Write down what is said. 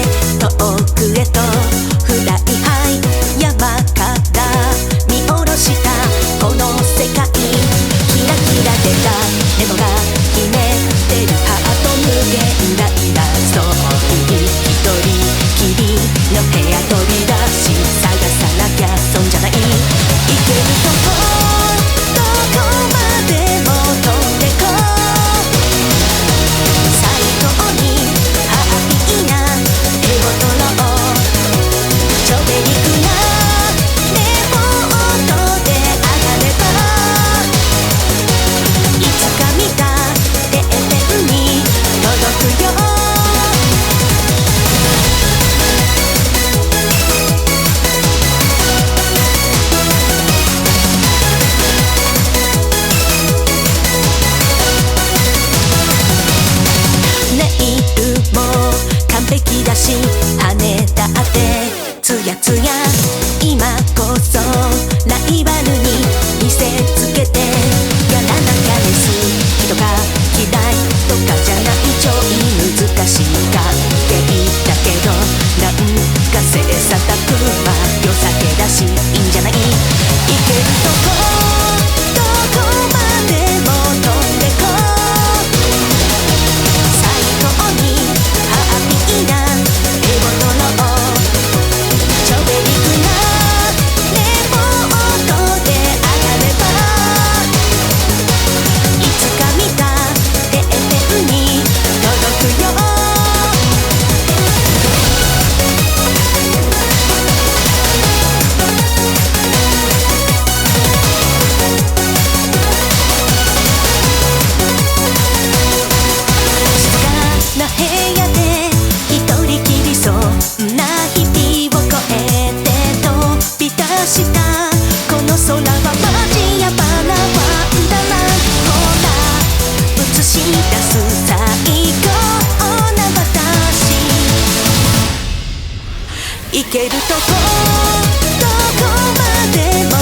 遠くへとフライハイ山から見下ろしたこの世界キラキラ出たネモが秘めてるハート無限大なそうに一人きりの部屋飛び出し探さなきゃ損じゃない行けるとこどこまでも飛んでこ最高にハッピーな絵を撮ろうちょべりくなレポートで上がればいつか見たてっぺんに届くよネイルも完璧だし羽だってツヤツヤ今こそライバルに見せつけてやらなきゃです人が嫌いとかじゃないちょい難しい関係だけどなんか切磋琢磨良さげだしいいんじゃないいけるとこどこまでも飛んでこ最高にハッピーな絵を撮ろうちょべりくなレポートで上がればいつか見たてっぺんに届くよ静かな部屋で一人きりそんな日々を越えて飛び出したこの空はマジやバナワンダーランドほら映し出す最高な私行けるとこどこまでも